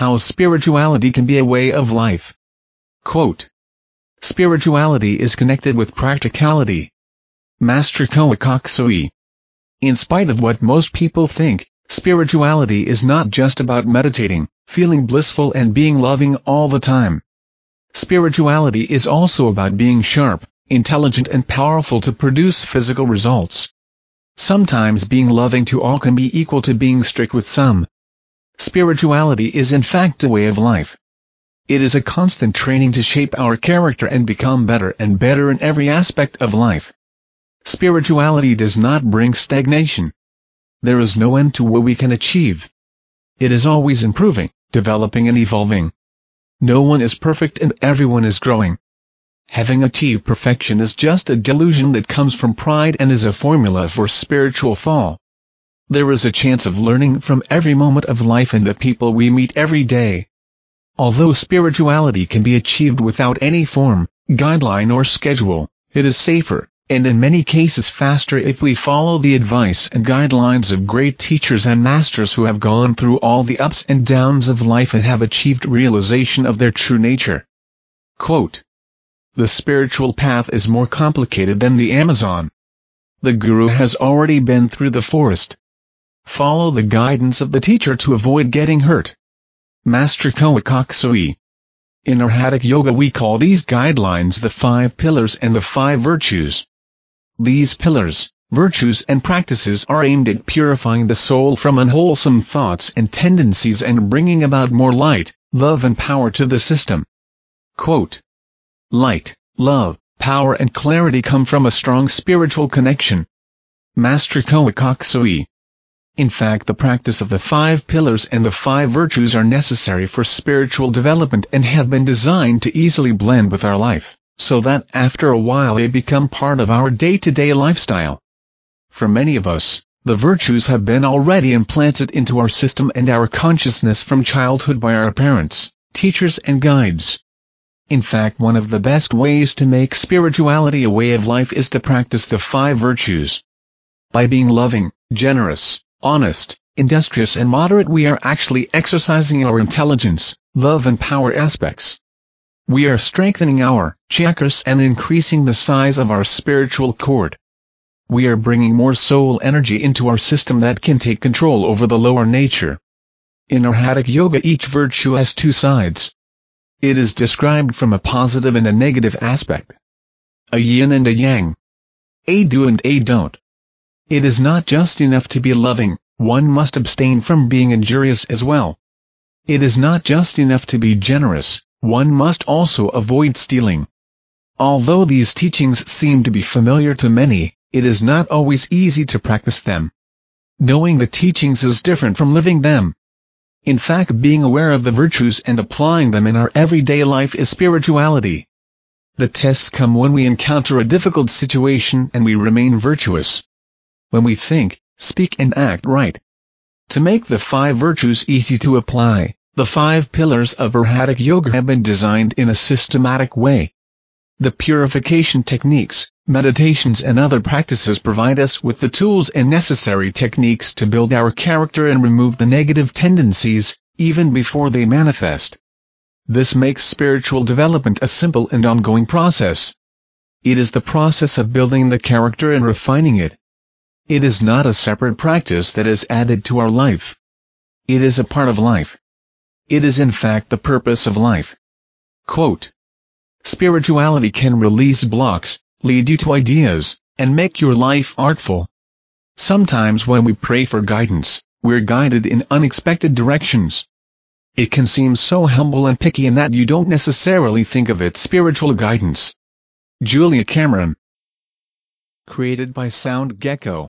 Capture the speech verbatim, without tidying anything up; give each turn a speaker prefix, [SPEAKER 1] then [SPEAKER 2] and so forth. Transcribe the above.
[SPEAKER 1] how spirituality can be a way of life. Quote, "Spirituality is connected with practicality." Master Koa Koksui. In spite of what most people think, spirituality is not just about meditating, feeling blissful and being loving all the time. Spirituality is also about being sharp, intelligent and powerful to produce physical results. Sometimes being loving to all can be equal to being strict with some. Spirituality is in fact a way of life. It is a constant training to shape our character and become better and better in every aspect of life. Spirituality does not bring stagnation. There is no end to what we can achieve. It is always improving, developing and evolving. No one is perfect and everyone is growing. Having achieved perfection is just a delusion that comes from pride and is a formula for spiritual fall. There is a chance of learning from every moment of life and the people we meet every day. Although spirituality can be achieved without any form, guideline or schedule, it is safer, and in many cases faster if we follow the advice and guidelines of great teachers and masters who have gone through all the ups and downs of life and have achieved realization of their true nature. Quote, "The spiritual path is more complicated than the Amazon. The guru has already been through the forest. Follow the guidance of the teacher to avoid getting hurt." Master Koa Koksui. In Arhatic Yoga we call these guidelines the five pillars and the five virtues. These pillars, virtues and practices are aimed at purifying the soul from unwholesome thoughts and tendencies and bringing about more light, love and power to the system. Quote, "Light, love, power and clarity come from a strong spiritual connection." Master Koa Koksui. In fact, the practice of the five pillars and the five virtues are necessary for spiritual development and have been designed to easily blend with our life, so that after a while they become part of our day-to-day lifestyle. For many of us, the virtues have been already implanted into our system and our consciousness from childhood by our parents, teachers and guides. In fact, one of the best ways to make spirituality a way of life is to practice the five virtues. By being loving, generous, honest, industrious and moderate we are actually exercising our intelligence, love and power aspects. We are strengthening our chakras and increasing the size of our spiritual cord. We are bringing more soul energy into our system that can take control over the lower nature. In Arhatic Yoga each virtue has two sides. It is described from a positive and a negative aspect. A yin and a yang. A do and a don't. It is not just enough to be loving, one must abstain from being injurious as well. It is not just enough to be generous, one must also avoid stealing. Although these teachings seem to be familiar to many, it is not always easy to practice them. Knowing the teachings is different from living them. In fact, being aware of the virtues and applying them in our everyday life is spirituality. The tests come when we encounter a difficult situation and we remain virtuous. When we think, speak and act right. To make the five virtues easy to apply, the five pillars of Arhatic Yoga have been designed in a systematic way. The purification techniques, meditations and other practices provide us with the tools and necessary techniques to build our character and remove the negative tendencies, even before they manifest. This makes spiritual development a simple and ongoing process. It is the process of building the character and refining it. It is not a separate practice that is added to our life. It is a part of life. It is in fact the purpose of life. Quote, "Spirituality can release blocks, lead you to ideas, and make your life artful. Sometimes when we pray for guidance, we're guided in unexpected directions. It can seem so humble and picky in that you don't necessarily think of it spiritual guidance." Julia Cameron. Created by Sound Gecko.